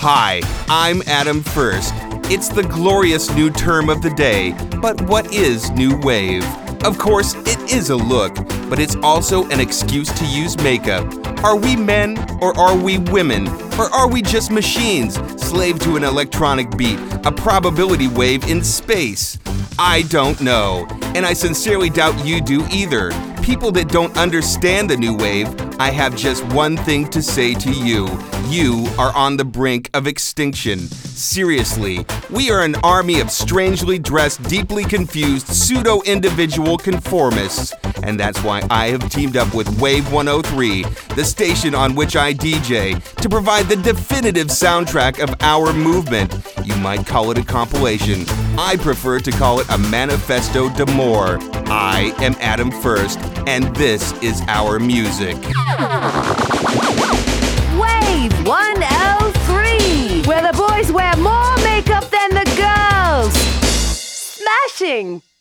Hi, I'm Adam First. It's the glorious new term of the day, but what is new wave? Of course, it is a look, but it's also an excuse to use makeup. Are we men or are we women? Or are we just machines, slave to an electronic beat, a probability wave in space? I don't know, and I sincerely doubt you do either. People that don't understand the new wave, I have just one thing to say to you. You are on the brink of extinction. Seriously, we are an army of strangely dressed, deeply confused, pseudo-individual conformists. And that's why I have teamed up with Wave 103, the station on which I DJ, to provide the definitive soundtrack of our movement. You might call it a compilation. I prefer to call it a manifesto d'amore. I am Adam First, and this is our music. Wave 103, where the boys wear more makeup than the girls. Smashing!